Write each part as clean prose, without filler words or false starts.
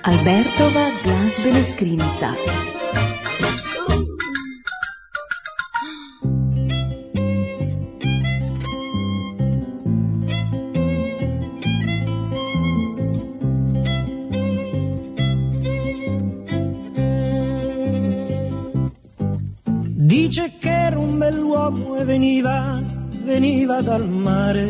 Albertova glazbena skrinjica. Dice che era un bell'uomo e veniva dal mare.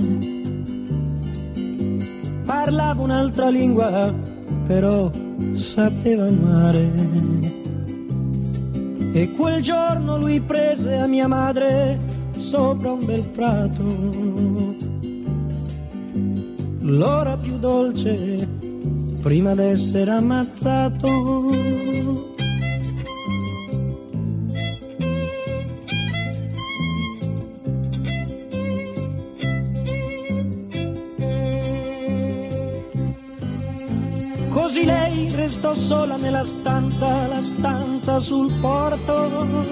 Parlava un'altra lingua, però sapeva amare. E quel giorno lui prese a mia madre sopra un bel prato l'ora più dolce prima d'essere ammazzato. Così lei restò sola nella stanza, la stanza sul porto,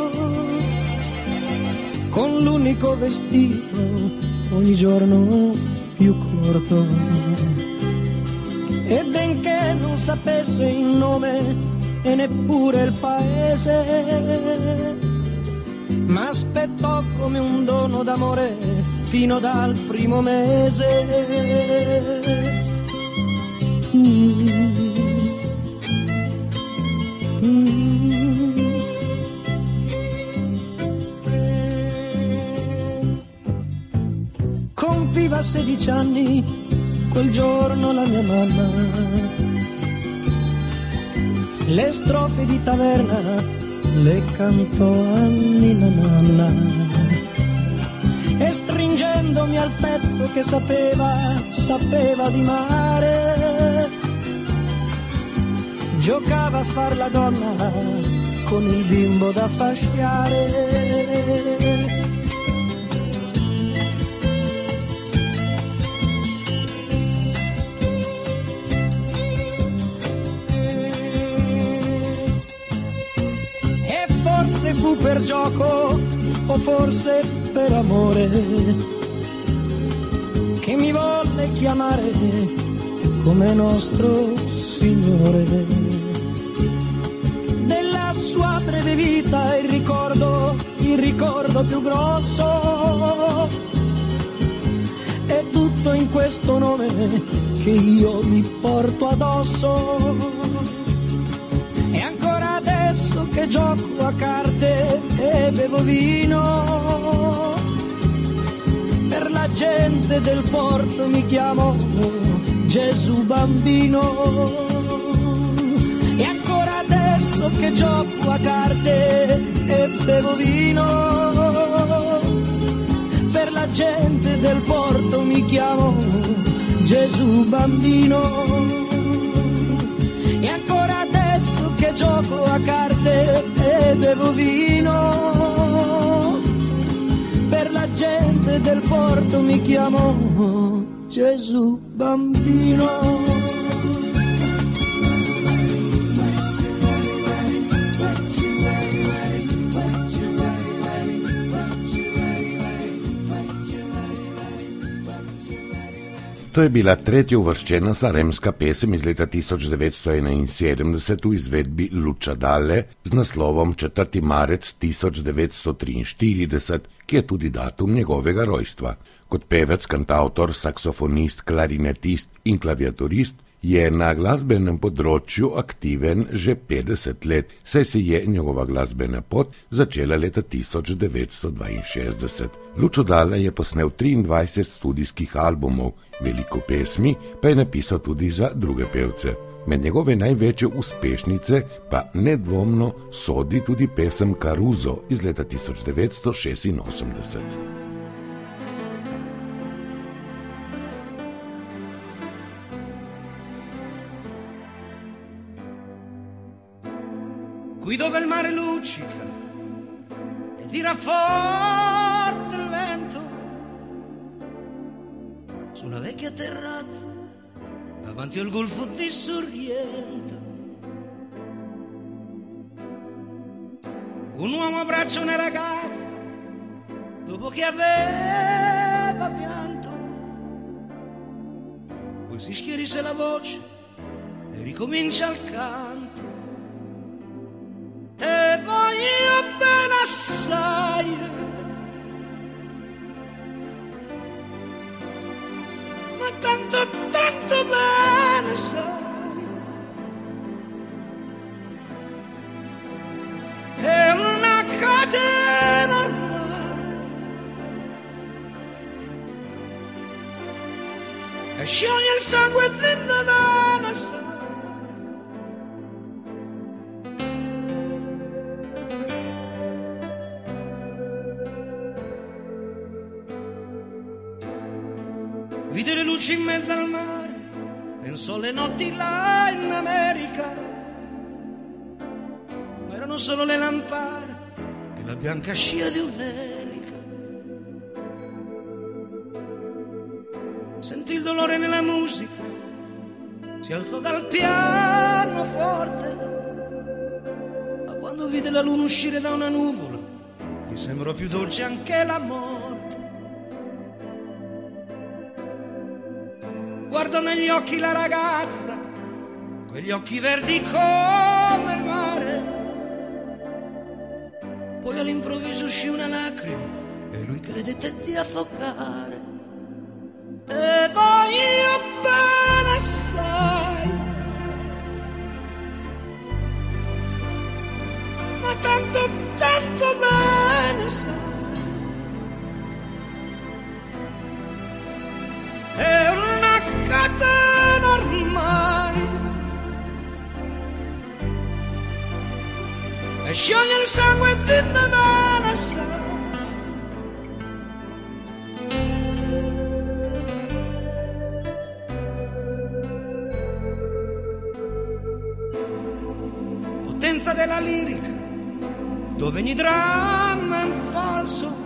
con l'unico vestito ogni giorno più corto. E benché non sapesse il nome e neppure il paese, ma aspettò come un dono d'amore fino dal primo mese. Compiva 16 anni quel giorno la mia mamma. Le strofe di taverna le cantò a Nina Nanna. E stringendomi al petto che sapeva di mare, giocava a far la donna con il bimbo da fasciare. E forse fu per gioco o forse per amore che mi volle chiamare come nostro Signore. Della sua breve vita il ricordo più grosso è tutto in questo nome che io mi porto addosso. E ancora adesso che gioco a carte e bevo vino, per la gente del porto mi chiamo Gesù bambino. E ancora adesso che gioco a carte e bevo vino, per la gente del porto mi chiamo Gesù bambino. E ancora adesso che gioco a carte e bevo vino, per la gente del porto mi chiamo Gesù bambino. To je bila tretja uvrščena saremska pesem iz leta 1971 v izvedbi Luča Dalle z naslovom 4. marec 1943, ki je tudi datum njegovega rojstva. Kot pevec, kantautor, saksofonist, klarinetist in klaviaturist je na glasbenem področju aktiven že 50 let, saj se je njegova glasbena pot začela leta 1962. Lučo Dalle je posnel 23 studijskih albumov, veliko pesmi pa je napisal tudi za druge pevce. Med njegove največje uspešnice pa nedvomno sodi tudi pesem Caruso iz leta 1986. Qui dove il mare luccica e tira forte il vento, su una vecchia terrazza davanti al golfo di Sorrento, un uomo abbraccia una ragazza dopo che aveva pianto, poi si schierisse la voce e ricomincia il canto. Te voglio bene assai, ma tanto, tanto bene sai. È una catena ormai, e scioglie il sangue dentro da me sai. Vide le luci in mezzo al mare, pensò le notti là in America, ma erano solo le lampade e la bianca scia di un'elica. Sentì il dolore nella musica, si alzò dal pianoforte, ma quando vide la luna uscire da una nuvola, gli sembrò più dolce anche la morte. Guardò negli occhi la ragazza, quegli occhi verdi come il mare. Poi all'improvviso uscì una lacrima e lui credette di affogare. Te voglio bene assai, ma tanto, tanto bene sai. È una catena ormai, e scioglie il sangue di me sai. Potenza della lirica, dove ogni dramma è un falso,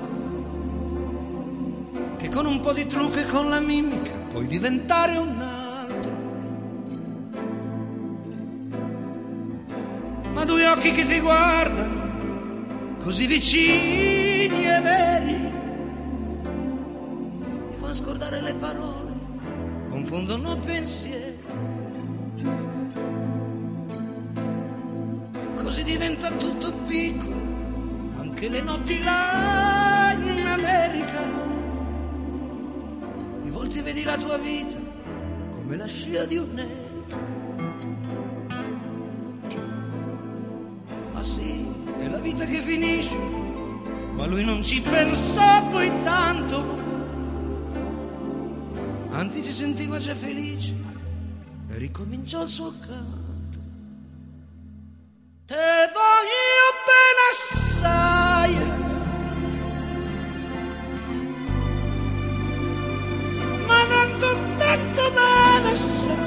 che con un po' di trucco e con la mimica puoi diventare un altro. Ma due occhi che ti guardano, così vicini e veri, ti fanno scordare le parole, confondono pensieri. Così diventa tutto piccolo, anche le notti là in America. Di volte vedi la tua vita come la scia di un'elica. Ma sì, è la vita che finisce, ma lui non ci pensò poi tanto, anzi si sentiva già felice e ricominciò il suo canto. Te voglio bene assai, ma tanto, tanto bene sai.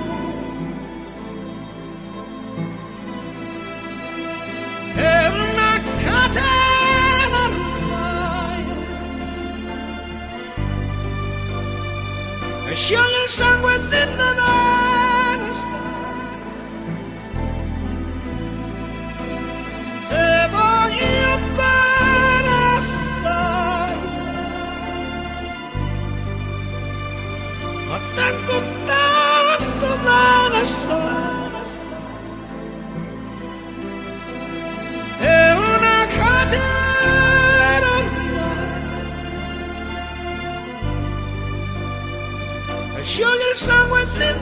È una catena ormai, e scioglie il sangue dentro da me sai. Te voglio bene assai, ma tanto, tanto bene sai. È una catena ormai, e scioglie il sangue di